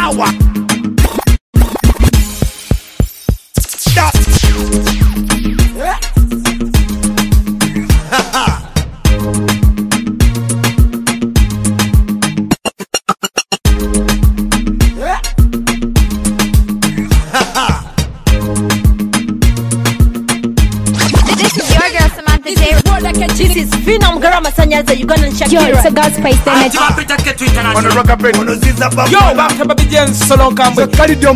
power. Stop. This is Phenom Garama Sanyaza, you gonna check yo, it's a gospel stage. Yo, back to Baby Jens, so long come with Yo,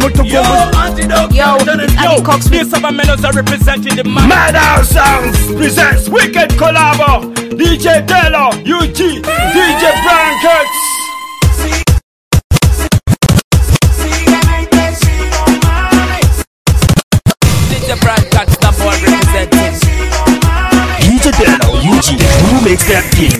Andy Cox with Mr. Melos are representing the Madhouse Sounds presents Wicked Collabo, DJ Delo, UG, DJ Brian Kurtz. DJ Brian Kurtz, number one representing DJ Delo, UG, who makes that king?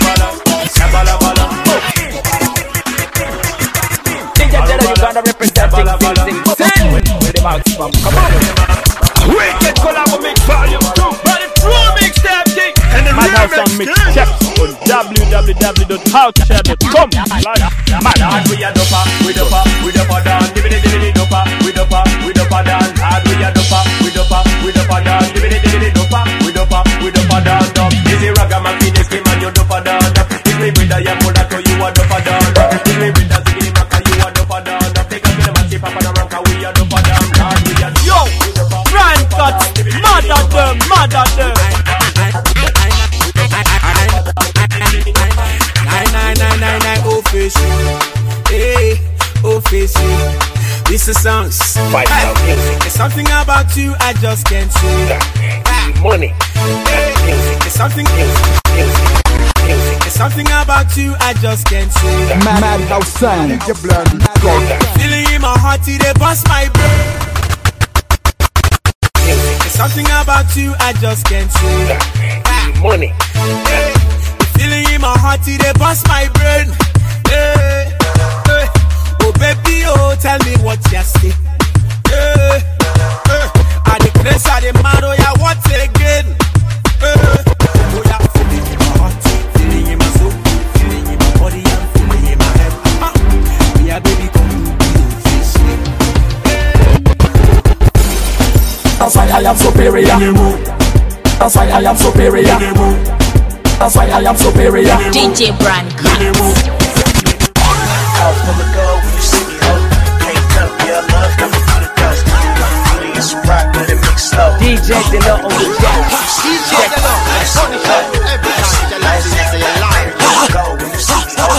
DJ Delo, you gonna representing sing with the maximum. Come on. Wicked Collabo Mix Volume 2, but it's true mix that king. And the Madhouse on Mix check on www.howtshare.com. Hard we a dopa, we dopa, we dopa down. Give it dopa, we dopa, we dopa down. Hard we a dopa, we dopa, we dopa down. Give it dopa, we dopa, we dopa down. Easy ragamuffin, this game and you dopa down. Give me with a yamuda to you a dopa down. Give me with a ziggy maka you a dopa down. Take a bit of my chip up and ranka we a dopa down. Hard we a yo, Brian Kurtz, mad at them, mad at them. 9999 official, hey, official. This is songs. Hey, there's something about you I just can't say. money. Hey, there's something. There's something about you I just can't say. Madhouse Sound. Feeling in my heart, they bust my brain. There's something about you I just can't say. Money. Hey, feeling in my heart, they bust my brain. Hey, hey. Oh baby, oh tell me what you say. Hey, hey. I the place, I the man, oh yeah, what again? Hey, oh yeah, feeling in my heart, feeling in my soul, feeling in my body, and feeling in my head. Yeah, baby, come to be official. That's why I am superior. That's why I am superior. That's why I am superior. DJ Brian Kurtz. Out from the goal when you see me, ho. Can't tell me your love coming through the dust. Really, it's a rock, but it makes slow. DJ Delo on the jack. DJ Delo, every time you go when you see me, ho.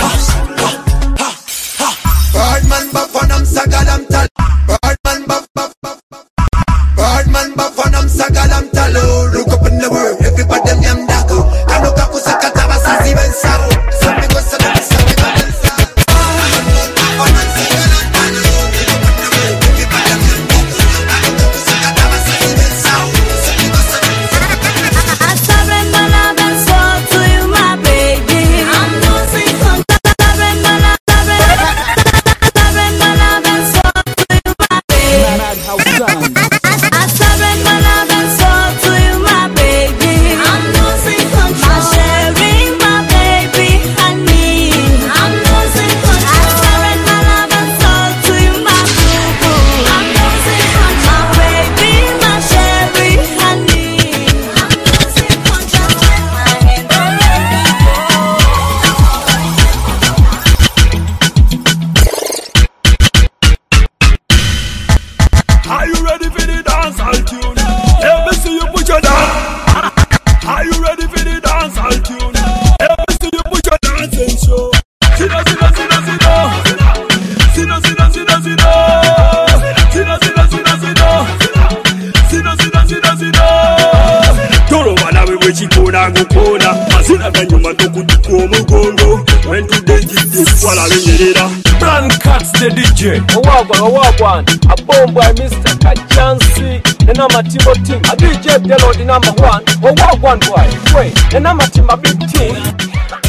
Birdman Baffanam Sagalam Tal. Birdman Baffanam Sagalam Talo. Look up in the world, everybody them yam dago. Kanokaku Sakataba Sasi Ben Sao. Samigo Salam Samigo. Are you ready for the dancehall tune? Let me see you put your dance. Are you ready for the dancehall tune? Let me see you put your dancing show. Sino, sino, sino, sino. Sino, sino, sino, sino. Sino, sino, sino, sino. Sino, sino, sino, sino. Toro wana wewe chikona ngukona. Masina kanyuma tokutuko mugongo. When to this wala wengerera. Brian Kurtz the DJ. Owagwan, a bomb by Mr. Kajansi, the number Timothy, a DJ Delo, the number one. Owagwan boy, wait, the number Tim, a big team.